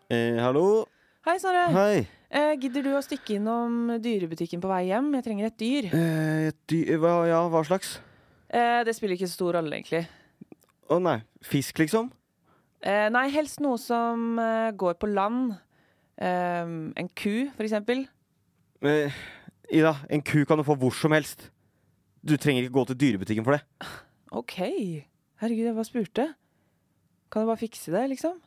Hallo? Hei, Snorre. Hei. Gidder du å stikke innom dyrebutikken på vei hjem? Jeg trenger et dyr. Hva slags? Det spiller ikke så stor rolle, egentlig. Nei, fisk liksom? Nei, helst noe som går på land. En ku, for eksempel. Ida, en ku kan du få hvor som helst. Du trenger ikke gå til dyrebutikken for det. Ok. Herregud, jeg bare spurte. Kan du bare fikse det, liksom?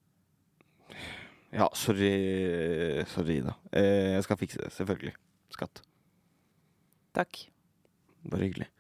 Ja, sorry Ida. Jeg skal fikse det, selvfølgelig. Skatt. Takk. Bare hyggelig.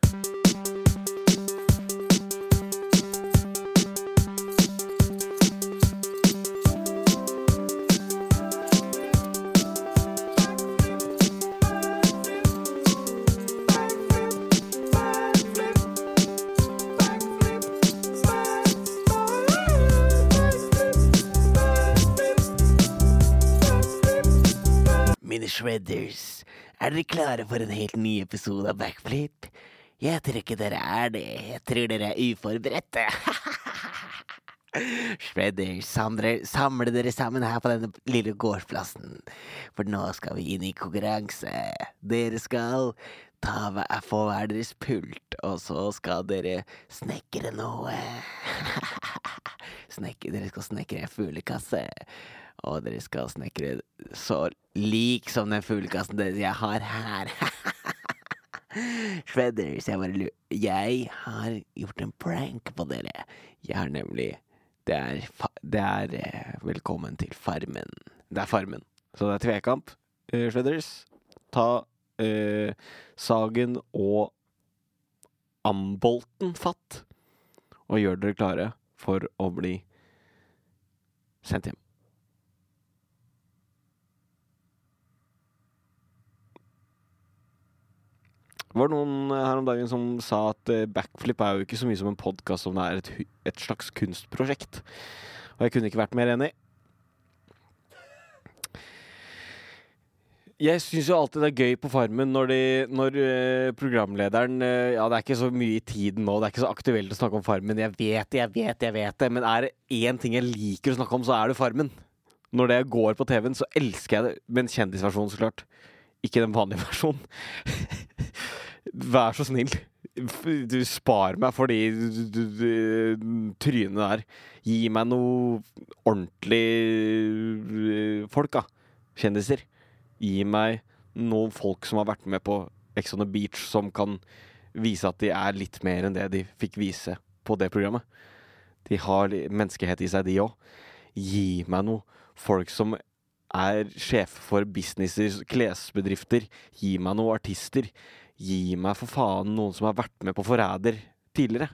Mine shredders, dere klare for en helt ny episode av Backflip? Jeg tror ikke dere det. Jeg tror dere uforberedte. Shredders, samle dere sammen her på denne lille gårdsplassen. For nå skal vi inn i konkurranse. Dere skal få hver deres pult, og så skal dere snekre noe. Dere skal snekre en fuglekasse. Og dere skal snekre så lik som den fuglekassen jeg har her. Shredders, jeg har gjort en prank på dere. Jeg har nemlig Det er velkommen til Farmen. Det er Farmen. Så det er tvekamp. Shredders, ta Sagen og ambolten fatt, og gjør dere klare for å bli sendt hjem. Det var noen her om dagen som sa at Backflip er jo ikke så mye som en podcast, som det er et slags kunstprosjekt. Og jeg kunne ikke vært mer enig. Jeg synes jo alltid det er gøy på Farmen når programlederen, ja, det er ikke så mye i tiden nå, det er ikke så aktuelt å snakke om Farmen. Jeg vet det, men er det en ting jeg liker å snakke om, så er det Farmen. Når det går på TV-en, så elsker jeg det, men kjendisversjonen så klart. Ikke den vanlige versjonen. Vær så snill. Du spar meg for de trynene der. Gi meg noe ordentlig folk, da. Kjendiser. Gi meg noen folk som har vært med på Ex on the Beach, som kan vise at de er litt mer enn det de fikk vise på det programmet. De har menneskehet i seg, de også. Gi meg noe folk som er sjef for businesser, klesbedrifter. Gi meg noen artister. Gi meg for faen noen som har vært med på Forræder tidligere.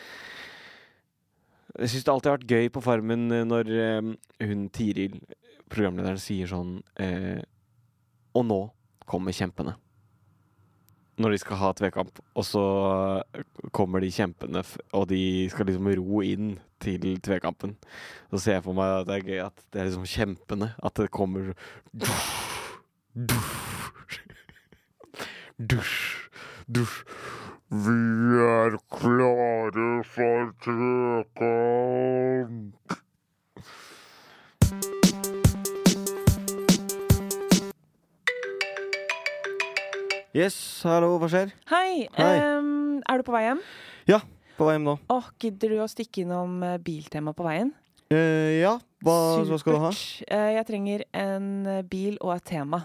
Jeg synes det alltid har vært gøy på Farmen når hun Tiril, programlederen, sier sånn og nå kommer kjempene. Når de skal ha tvekamp, og så kommer de kjempene, og de skal liksom ro inn til tvekampen. Så ser jeg for meg at det er gøy at det er liksom kjempene, at det kommer dusj. Vi er klare for tvekamp. Yes, hallo, hva skjer? Hei. Hei. Er du på vei hjem? Ja, på vei hjem nå. Gidder du å stikke innom Biltema på veien? Ja, hva skal du ha? Supert. Jeg trenger en bil og et tema.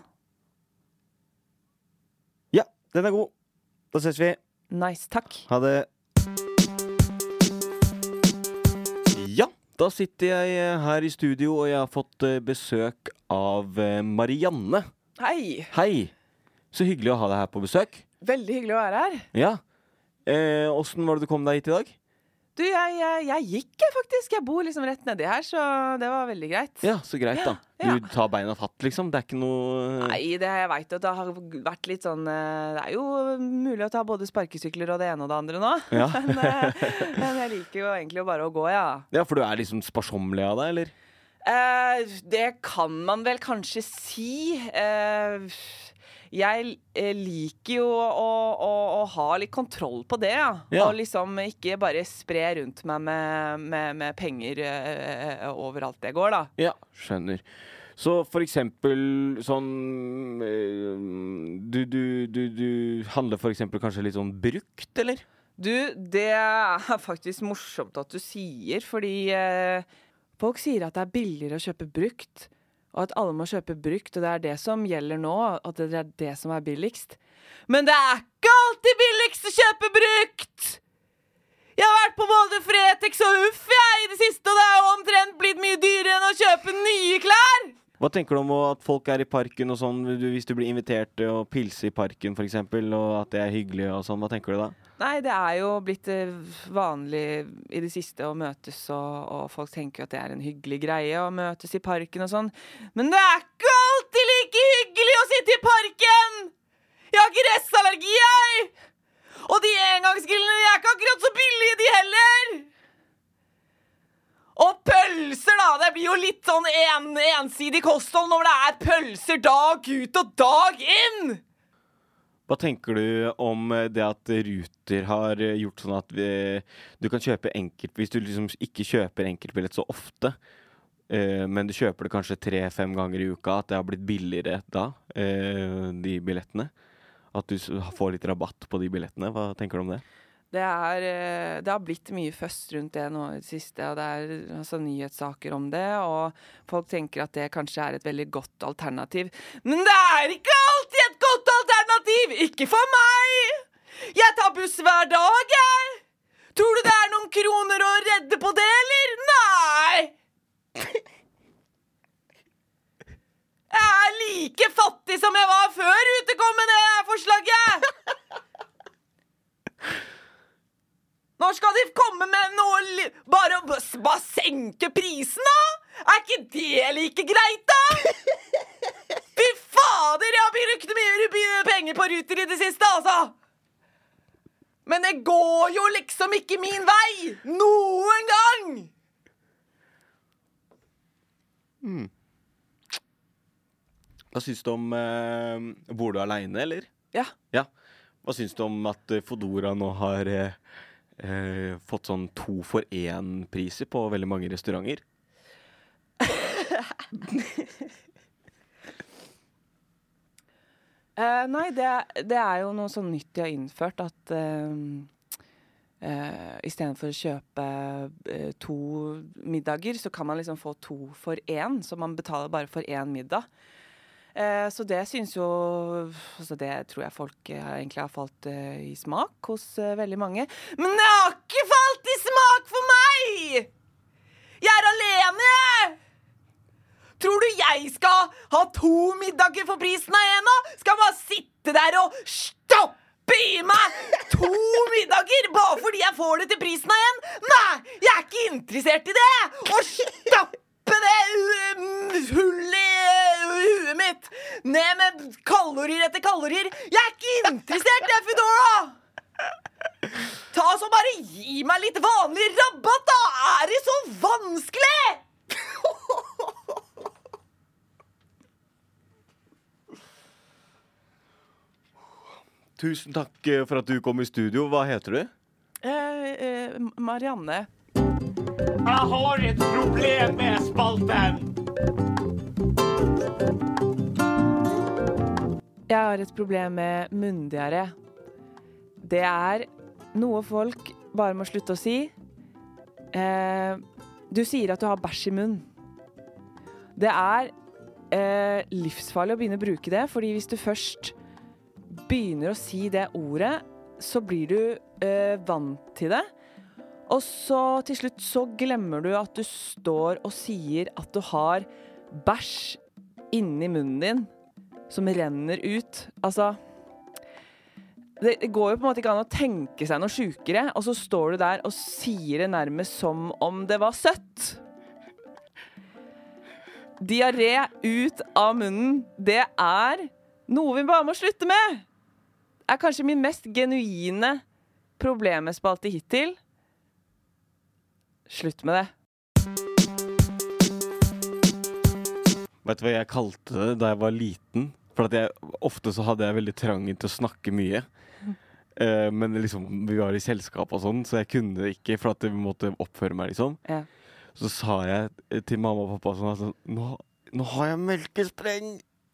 Ja, den er god. Da ses vi. Nice, takk. Ha det. Ja, da sitter jeg her i studio, og jeg har fått besøk av Marianne. Hei. Hei. Så hyggelig å ha deg her på besøk. Veldig hyggelig å være her. Ja. Hvordan var det du kom deg hit i dag? Du, jeg gikk faktisk. Jeg bor liksom rett nedi her, så det var veldig greit. Ja, så greit da. Ja. Du tar beina fatt, liksom. Det er ikke noe... Nei, jeg vet at det har vært litt sånn det er jo mulig å ta både sparkesykler og det ene og det andre nå. Ja. men jeg liker jo egentlig bare å gå, ja. Ja, for du er liksom sparsommelig av deg, eller? Det kan man vel kanskje si. jeg liker jo å ha litt kontroll på det, ja. Ja. Og liksom ikke bare spre rundt meg med penger overalt det går, da. Ja, skjønner. Så for eksempel sånn du handler for eksempel kanskje litt sånn brukt, eller? Du, det er faktisk morsomt at du sier, fordi folk sier at det er billigere å kjøpe brukt, og at alle må kjøpe brukt, og det er det som gjelder nå, at det er det som er billigst. Men det er ikke alltid billigst å kjøpe brukt! Jeg har vært på både Fretex og Uff i det siste, og det er jo omtrent blitt mye dyrere enn å kjøpe nye klær! Hva tenker du om at folk er i parken og sånn, hvis du blir invitert til å pilse i parken for eksempel, og at det er hyggelig og sånn, hva tenker du da? Nei, det er jo blitt vanlig i det siste å møtes, og folk tenker jo at det er en hyggelig greie å møtes i parken og sånn. Men det er ikke alltid like hyggelig å sitte i parken! Jeg har gressallergi, jeg! Og de engangsgrillene, de er ikke akkurat så billige, de heller! Og pølser, da! Det blir jo litt sånn ensidig kosthold når det er pølser dag ut og dag inn! Hva tenker du om det at Ruter har gjort sånn at du kan kjøpe hvis du liksom ikke kjøper enkeltbillett så ofte, men du kjøper det kanskje 3-5 ganger i uka, at det har blitt billigere da, de billettene? At du får litt rabatt på de billettene? Hva tenker du om det? Det har blitt mye først rundt det nå i det siste, og det er altså nyhetssaker om det, og folk tenker at det kanskje er et veldig godt alternativ. Men det er ikke alltid et godt alternativ! Ikke for meg! Jeg tar buss hver dag, jeg! Tror du det er noen kroner å redde på det, eller? Nei! Jeg er like fattig som jeg var før Ruter kom med det forslaget! Når skal de komme med noe bare senke prisen, da? Er ikke det like greit, da? Fy fader, jeg har brukt mye penger på Ruter i det siste, altså. Men det går jo liksom ikke min vei. Noen gang. Hva synes du om bor du alene, eller? Ja. Ja. Hva synes du om at Fodora nå har fått sånn 2-for-1-priser på veldig mange restauranter? Nei, det er jo noe sånn nytt de har innført, at i stedet for å kjøpe 2 middager, så kan man liksom få 2 for 1, så man betaler bare for 1 middag. Så det synes jo, altså det tror jeg folk egentlig har falt i smak hos veldig mange. Men det har ikke falt i smak for meg! Jeg er alene, jeg! Tror du jeg skal ha 2 middager for prisen av 1 da? Skal bare sitte der og stoppe i meg 2 middager bare fordi jeg får det til prisen av 1? Nei, jeg er ikke interessert i det! Og stoppe det hullet i huet mitt ned med kalorier etter kalorier. Jeg er ikke interessert i Foodora! Ta så bare gi meg litt vanlig rabatt, da! Er det så vanskelig? Tusen takk for at du kom i studio. Hva heter du? Marianne. Jeg har et problem med spalten. Jeg har et problem med munndiaré. Det er noe folk bare må slutte å si. Du sier at du har bæsj i munnen. Det er livsfarlig å begynne å bruke det, fordi hvis du først begynner å si det ordet, så blir du vant til det. Og så til slutt så glemmer du at du står og sier at du har bæsj inni munnen din, som renner ut. Altså, det går jo på en måte ikke an å tenke seg noe sjukere, og så står du der og sier det nærmest som om det var søtt. Diaré ut av munnen, det er noe vi bare må slutte med. Det er kanskje min mest genuine problemspalte hittil. Slutt med det. Vet du hva jeg kalte det da jeg var liten For at ofte så hadde jeg veldig trangen til å snakke mye. Men liksom, vi var i selskap og sånn, så jeg kunne ikke, for at vi måtte oppføre meg, liksom. Ja. Så sa jeg til mamma og pappa sånn, nå har jeg melkespreng!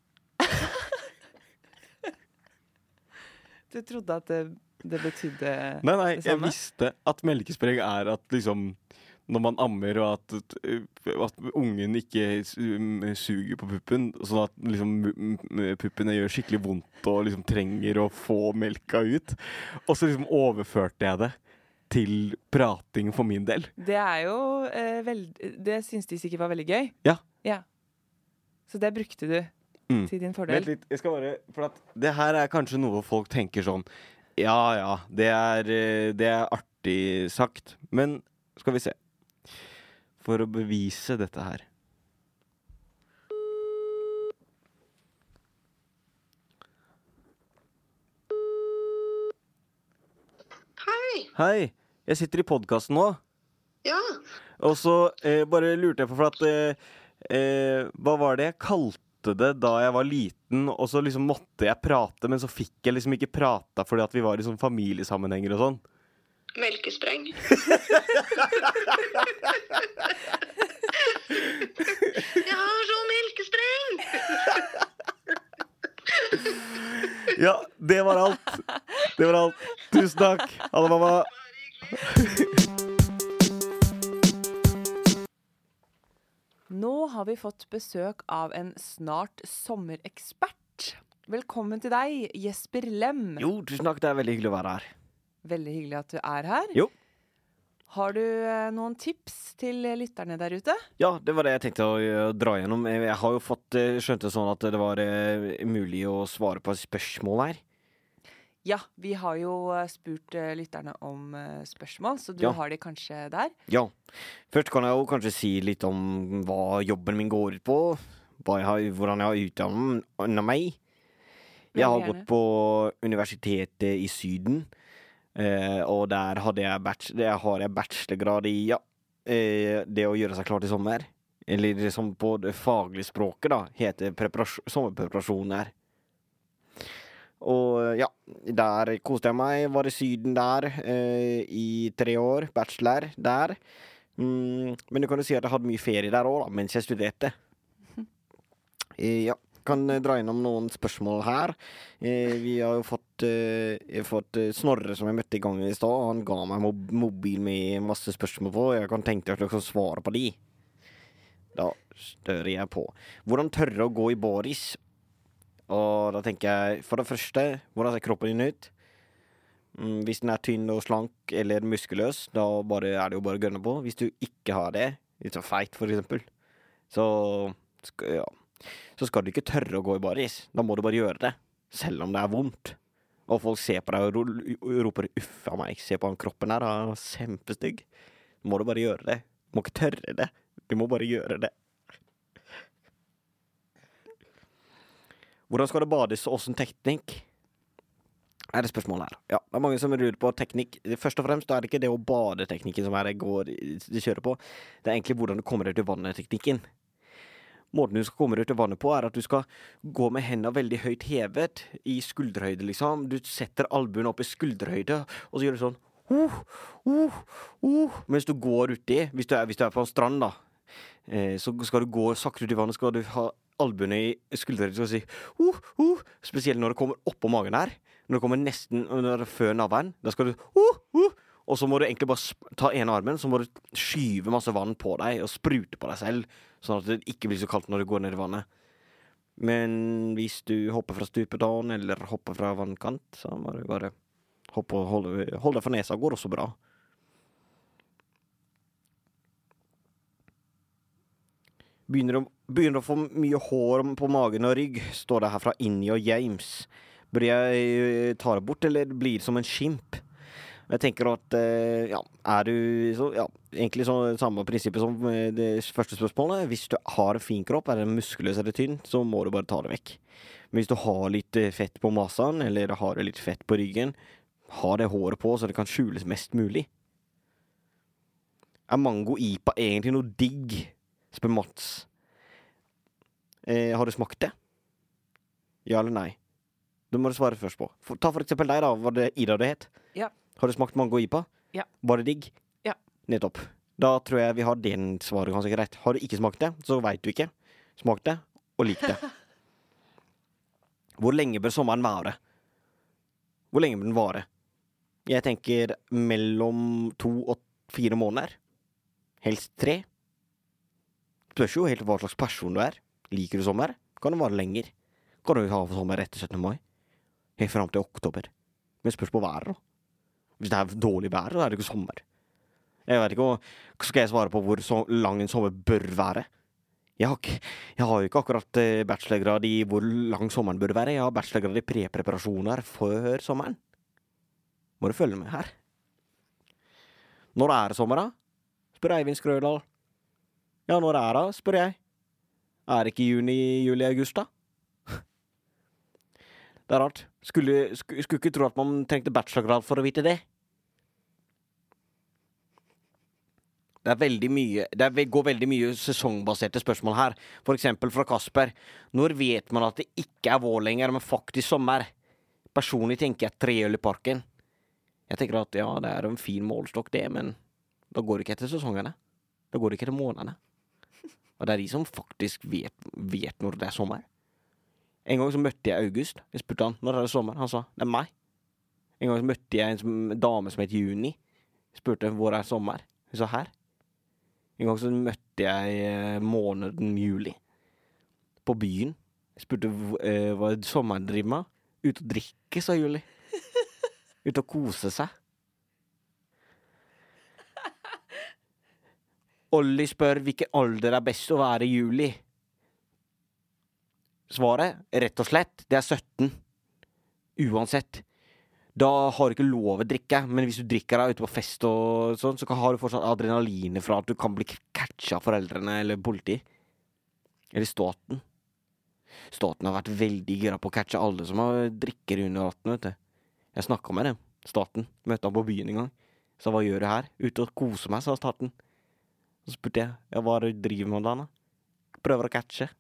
Du trodde at det betydde Nei, det jeg samme? visste at melkespreng at liksom, når man ammer, og at ungen ikke suger på puppen, sånn at liksom, puppene gjør skikkelig vondt og liksom trenger å få melka ut. Og så liksom overførte jeg det til prating for min del. Det jo det syns de sikkert var veldig gøy. Ja. Ja. Så det brukte du til din fordel. Vent litt, jeg skal bare, for at det her kanskje noe folk tenker sånn, ja, det er artig sagt, men skal vi se. For å bevise dette her. Hei, jeg sitter i podcasten nå. Ja, Og så bare lurte jeg på, for at hva var det jeg kalte det da jeg var liten, og så liksom måtte jeg prate, men så fikk jeg liksom ikke prata fordi at vi var i sånn familiesammenhenger og sånn. melkespreng. Jeg har så melkespreng! Ja, det var alt. Det var alt. Tusen takk. Ha det, mamma. Nå har vi fått besøk av en snart sommerekspert. Velkommen til deg, Jesper Lem. Jo, tusen takk, det veldig hyggelig å være her. Veldig hyggelig at du her. Jo. Har du noen tips til lytterne der ute? Ja, det var det jeg tenkte å dra gjennom. Jeg har jo fått skjønt det sånn at det var mulig å svare på et spørsmål her. Ja, vi har jo spurt lytterne om spørsmål, så du Ja. har de kanskje der. Ja. Først kan jeg jo kanskje si litt om hva jobben min går ut på, hvordan jeg har utdannet meg. Jeg har Gjerne. gått på universitetet i Syden, og der har jeg bachelorgrad i det å gjøre seg klar til sommer. Eller som på det faglige språket da, heter sommerpreparasjon der. Og ja, der koste jeg meg, var i Syden der i 3 år, bachelor der. Men du kan jo si at jeg hadde mye ferie der også da, mens jeg studerte. Ja, kan dra innom noen spørsmål her. Vi har jo fått Snorre som jeg møtte i gangen i stad. Han ga meg mobil med masse spørsmål på, og jeg kan tenke at jeg kan svare på de. Da stører jeg på. Hvordan tørre å gå i baris? Og da tenker jeg, for det første, hvordan ser kroppen din ut? Hvis den er tynn og slank eller muskuløs, da det jo bare å gønne på. Hvis du ikke har det, litt så feit for eksempel, så skal du ikke tørre å gå i baris. Da må du bare gjøre det, selv om det er vondt. Og folk ser på deg og roper uffa meg, se på han kroppen her, han er kjempestygg. Da må du bare gjøre det. Du må ikke tørre det, du må bare gjøre det. Hvordan skal det bades, og hvordan teknikk? Det spørsmålet her. Ja, det mange som lurer på teknikk. Først og fremst det ikke det å bade teknikken som de kjører på. Det egentlig hvordan du kommer deg til vannet-teknikken. Måten du skal komme deg til vannet på at du skal gå med hendene veldig høyt hevet i skulderhøyde, liksom. Du setter albuen opp i skulderhøyde, og så gjør du sånn mens du går uti. Hvis du er på en strand da, så skal du gå sakte ut i vannet, skal du ha albuene i skulderhøyde og si spesielt når det kommer opp på magen her. Når det kommer nesten før navlen, da skal du og så må du egentlig bare ta ene armen, så må du skyve masse vann på deg og sprute på deg selv, sånn at det ikke blir så kaldt når du går ned i vannet. Men hvis du hopper fra stupetårn eller hopper fra vannkant, så må du bare hoppe og holde deg for nesa, går også bra. Begynner å få mye hår på magen og rygg, står det her fra Inni og James. Bør jeg ta det bort, eller blir det som en skimp? Jeg tenker at, egentlig samme prinsippet som det første spørsmålet. Hvis du har en fin kropp, det muskuløs eller tynn, så må du bare ta det vekk. Men hvis du har litt fett på masen, eller har litt fett på ryggen, ha det håret på så det kan skjules mest mulig. Mango IPA egentlig noe digg? Spør Mats. Har du smakt det? Ja eller nei? Det må du svare først på. Ta for eksempel deg da, var det Ida det het? Ja. Har du smakt mango-IPA? Ja. Var det digg? Ja. Nettopp. Da tror jeg vi har den svaret ganske greit. Har du ikke smakt det, så vet du ikke. Smak det, og lik det. Hvor lenge bør sommeren vare? Hvor lenge bør den vare? Jeg tenker mellom 2 og 4 måneder. Helst 3. Spørs jo helt hva slags person du er. Liker du sommer? Kan det vare lenger? Kan du ha sommer etter 17. mai? Helt frem til oktober. Men spørs på været da. Hvis det er dårlig vær, så er det ikke sommer. Jeg vet ikke hva skal jeg svare på hvor lang en sommer bør være. Jeg har jo ikke akkurat bachelorgrad i hvor lang sommeren bør være. Jeg har bachelorgrad i prepreparasjoner før sommeren. Må du følge med her. Når er det sommer da? Spør Eivind Skrødal. Ja, når er det, spør jeg. Er det ikke juni, juli, august da? Det er rart. Skulle ikke tro at man trengte bachelorgrad for å vite det. Det går veldig mye sesongbaserte spørsmål her. For eksempel fra Kasper. Når vet man at det ikke er vår lenger, men faktisk sommer? Personlig tenker jeg 3 øl i parken. Jeg tenker at ja, det er en fin målstokk det, men da går det ikke etter sesongene. Da går det ikke etter månedene. Og det er de som faktisk vet når det er sommer. En gang så møtte jeg August. Jeg spurte han, når er det sommer? Han sa, det er meg. En gang så møtte jeg en dame som het Juni. Jeg spurte, hvor er sommer? Hun sa, her. En gang så møtte jeg måneden juli. På byen. Jeg spurte, hva sommeren driver med? Ut og drikke, sa Juli. Ut og kose seg. Olli spør, hvilken alder er best å være i juli? Svaret, rett og slett, det er 17. Uansett. Da har du ikke lov å drikke, men hvis du drikker deg ute på fest og sånn, så har du fortsatt adrenaliner fra at du kan bli catcha av foreldrene eller politi. Eller staten. Staten har vært veldig gira på å catche alle som har drikker under 18, vet du. Jeg snakket med dem, staten. Møtte han på byen en gang. Så hva gjør du her? Ute og kose meg, sa staten. Så spurte jeg, ja, hva er det du driver med da? Prøver å catche.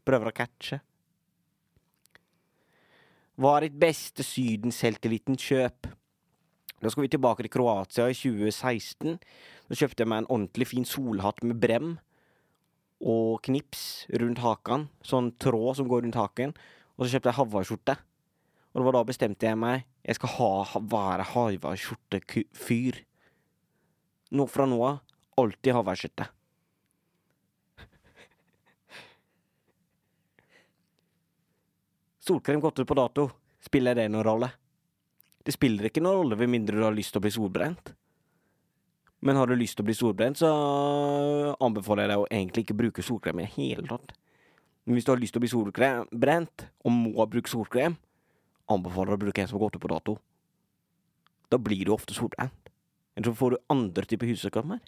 Hva er ditt beste Syden-selvtilliten kjøp? Da skal vi tilbake til Kroatia i 2016. Da kjøpte jeg meg en ordentlig fin solhatt med brem og knips rundt haken. Sånn tråd som går rundt haken. Og så kjøpte jeg Hawaii-skjorte. Og det var da bestemte jeg meg. Jeg skal være Hawaii-skjorte-fyr. Fra nå av, alltid Hawaii-skjorte. Solkrem gått ut på dato. Spiller det noen rolle? Det spiller ikke noen rolle ved mindre du har lyst til å bli solbrent. Men har du lyst til å bli solbrent, så anbefaler jeg deg å egentlig ikke bruke solkrem i det hele tatt. Men hvis du har lyst til å bli solbrent, og må bruke solkrem, anbefaler jeg å bruke en som har gått ut på dato. Da blir du ofte solbrent. Eller så får du andre typer hudsykdommer.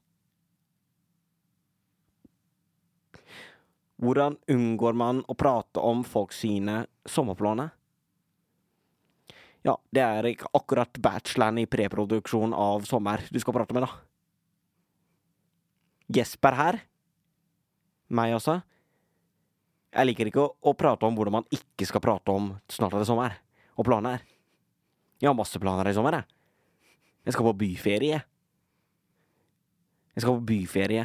Hvordan unngår man å prate om folk sine sommerplaner? Ja, det er ikke akkurat bacheloren i preproduksjon av sommer du skal prate med da. Jesper her. Meg også. Jeg liker ikke å prate om hvordan man ikke skal prate om snart er det sommer. Og planer. Jeg har masse planer i sommer, jeg. Jeg skal på byferie. Jeg skal på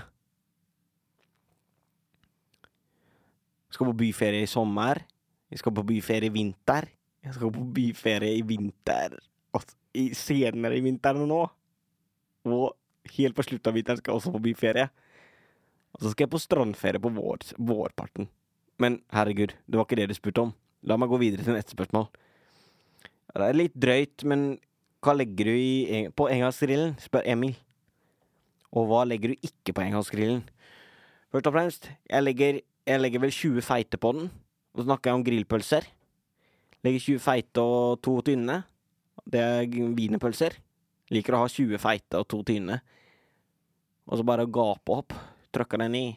byferie i sommer. Jeg skal på byferie i vinter. Jeg skal på byferie i vinter. Og senere i vinteren nå. Og helt på slutt av vinteren skal jeg også på byferie. Og så skal jeg på strandferie på vårparten. Men herregud, det var ikke det du spurte om. La meg gå videre til neste spørsmål. Det er litt drøyt, men hva legger du på engangsgrillen? Spør Emil. Og hva legger du ikke på engangsgrillen? Først og fremst, jeg legger vel 20 feite på den. Og så snakker jeg om grillpølser. Legger 20 feite og 2 tynne. Det er wienerpølser. Liker å ha 20 feite og 2 tynne. Og så bare gape opp. Trykker den i.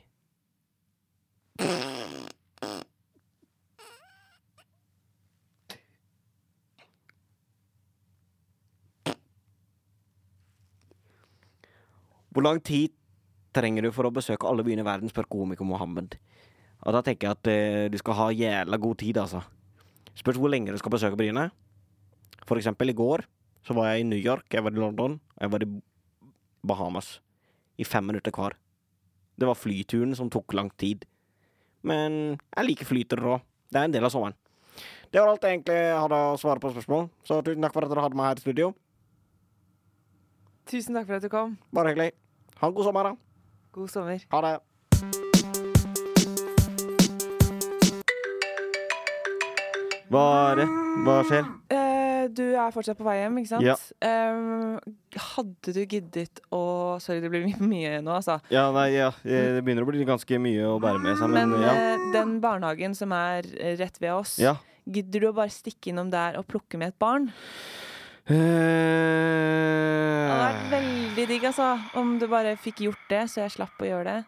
Hvor lang tid trenger du for å besøke alle byene i verden, spør komiker Mohammed. Og da tenker jeg at du skal ha jævla god tid, altså. Spørs hvor lenge du skal besøke byene. For eksempel i går så var jeg i New York, jeg var i London, og jeg var i Bahamas. I 5 minutter hver. Det var flyturen som tok lang tid. Men jeg liker flyturer også. Det er en del av sommeren. Det var alt jeg egentlig hadde å svare på spørsmål. Så tusen takk for at dere hadde meg her i studio. Tusen takk for at du kom. Bare hyggelig. Ha en god sommer, da. God sommer. Ha det. Hva skjer? Du er fortsatt på vei hjem, ikke sant? Ja. Hadde du giddet å... Sorry, det blir mye nå, altså. Ja, det begynner å bli ganske mye å bære med seg, men ja. Den barnehagen som er rett ved oss, Ja. gidder du å bare stikke innom der og plukke med et barn? Det hadde vært veldig digg, altså, om du bare fikk gjort det, så jeg slapp å gjøre det.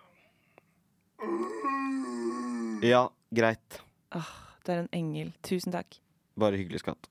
Ja, greit. Du er en engel. Tusen takk. Bare hyggelig, skatt.